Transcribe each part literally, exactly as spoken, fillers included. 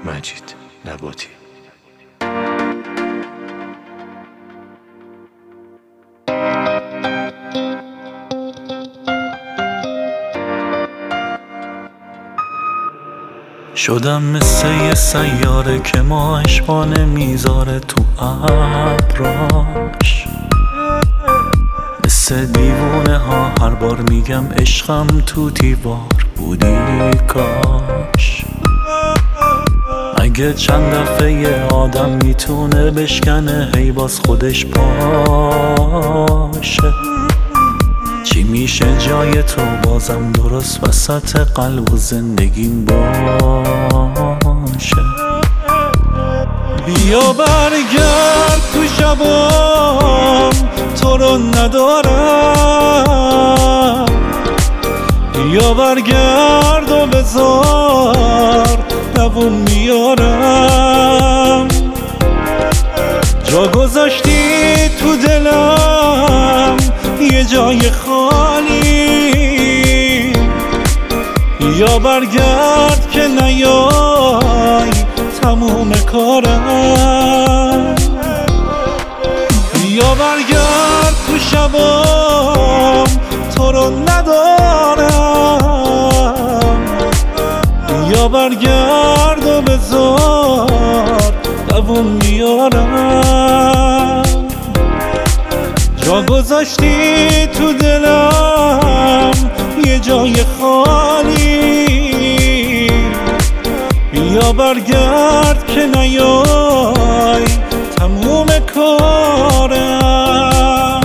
مجید نباتی. شدم مثل یه سیاره که ماهش پا نمیذاره تو ابراش، مثل دیوونه ها هر بار میگم عشقم تو دیوار بودی کاش. اگه چند دفعه یه آدم میتونه بشکنه هی باز خودش پاشه، چی میشه جای تو بازم درست وسط قلب و زندگیم باشه. بیا برگرد تو شبام تو رو ندارم، بیا برگرد و بذار دووم میارم. جا گذاشتی تو دلم یه جای خالی، یا برگرد که نیای تموم کارم. یا برگرد تو شبام تو رو ندارم، یا برگرد و بذار دووم میارم. جا گذاشتی تو دلم یه جای خالی، بیا برگرد که نیای تموم کارم.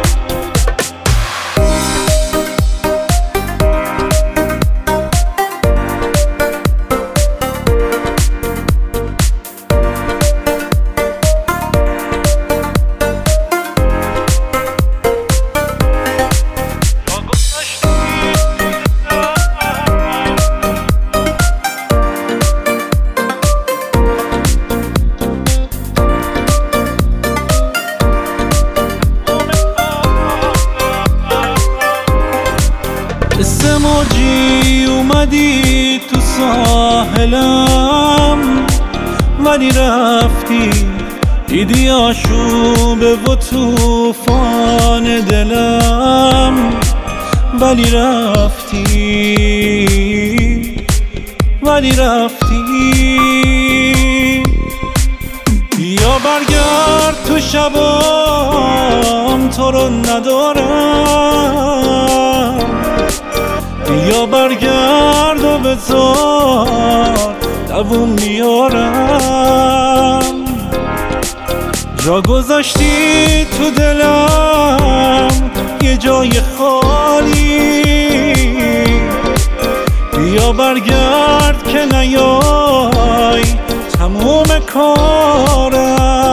مثل موجی اومدی تو ساحلم ولی رفتی، دیدی آشوبه و توفان دلم ولی رفتی، ولی رفتی. بیا برگرد تو شبام تو رو ندارم، بیا برگرد و بذار دووم میارم. جا گذاشتی تو دلم یه جای خالی، بیا برگرد که نیای تموم کارم.